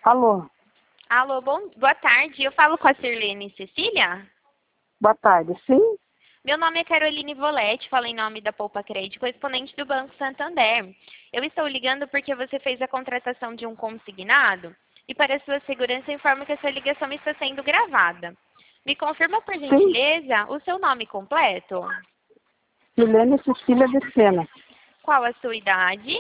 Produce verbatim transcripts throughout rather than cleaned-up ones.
Alô, Alô, bom, boa tarde. Eu falo com a Sirlene Cecília? boa tarde. Sim? Meu nome é Caroline Voletti, falo em nome da Poupa Crédito, correspondente do Banco Santander. Eu estou ligando porque você fez a contratação de um consignado e, para sua segurança, informo que essa ligação está sendo gravada. Me confirma, por Sim. gentileza, o seu nome completo? Milene Cecília de Sena. Qual a sua idade?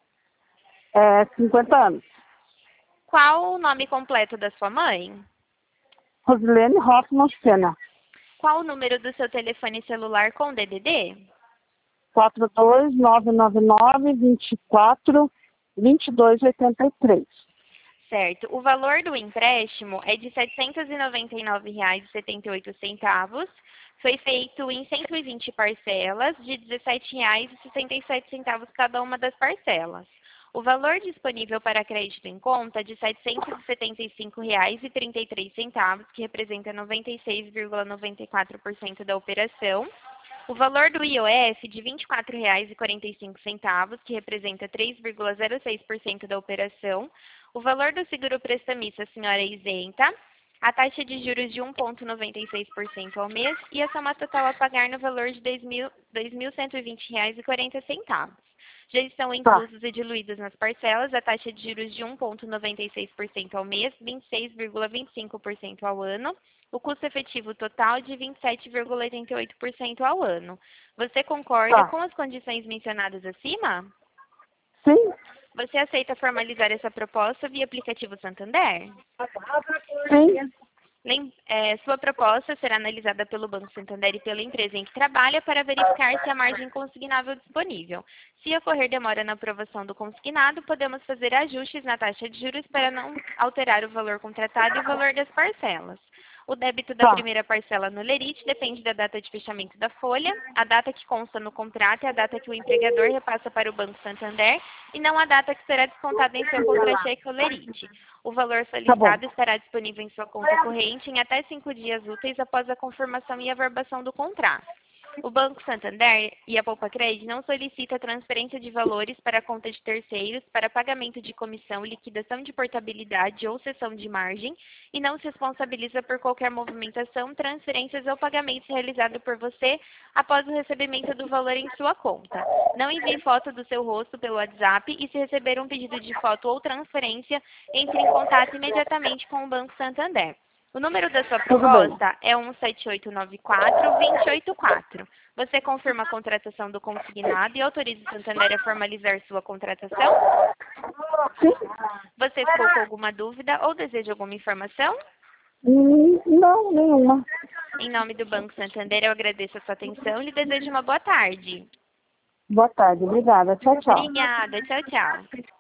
É, cinquenta anos. Qual o nome completo da sua mãe? Rosilene Hoffman Sena. Qual o número do seu telefone celular com D D D? quatro dois nove nove nove, dois quatro, dois dois oito três. Certo. O valor do empréstimo é de setecentos e noventa e nove reais e setenta e oito centavos. Foi feito em cento e vinte parcelas de dezessete reais e sessenta e sete centavos cada uma das parcelas. O valor disponível para crédito em conta é de setecentos e setenta e cinco reais e trinta e três centavos, que representa noventa e seis vírgula noventa e quatro por cento da operação. O valor do I O F de vinte e quatro reais e quarenta e cinco centavos, que representa três vírgula zero seis por cento da operação. O valor do seguro prestamista, senhora é isenta. A taxa de juros de um vírgula noventa e seis por cento ao mês e a soma total a pagar no valor de dois mil cento e vinte reais e quarenta centavos. Já estão Tá. inclusos e diluídos nas parcelas a taxa de juros de um vírgula noventa e seis por cento ao mês, vinte e seis vírgula vinte e cinco por cento ao ano, o custo efetivo total de vinte e sete vírgula oitenta e oito por cento ao ano. Você concorda Tá. com as condições mencionadas acima? Sim? Você aceita formalizar essa proposta via aplicativo Santander? Sim? Lem- é, sua proposta será analisada pelo Banco Santander e pela empresa em que trabalha para verificar se há margem consignável disponível. Se ocorrer demora na aprovação do consignado, podemos fazer ajustes na taxa de juros para não alterar o valor contratado e o valor das parcelas. O débito da Tá. primeira parcela no Lerite depende da data de fechamento da folha. A data que consta no contrato é a data que o empregador repassa para o Banco Santander e não a data que será descontada em seu contra-cheque ou Lerite. O valor Tá bom. solicitado estará disponível em sua conta corrente em até cinco dias úteis após a confirmação e averbação do contrato. O Banco Santander e a Poupa Crédito não solicita transferência de valores para a conta de terceiros para pagamento de comissão, liquidação de portabilidade ou cessão de margem e não se responsabiliza por qualquer movimentação, transferências ou pagamentos realizados por você após o recebimento do valor em sua conta. Não envie foto do seu rosto pelo WhatsApp e, se receber um pedido de foto ou transferência, entre em contato imediatamente com o Banco Santander. O número da sua Tudo bem. proposta é um sete oito nove quatro, dois oito quatro. Você confirma a contratação do consignado e autoriza o Santander a formalizar sua contratação? Sim? Você ficou com alguma dúvida ou deseja alguma informação? Hum, Não, nenhuma. Em nome do Banco Santander, eu agradeço a sua atenção e lhe desejo uma boa tarde. Boa tarde. Obrigada. Tchau, tchau. Obrigada. Tchau, tchau.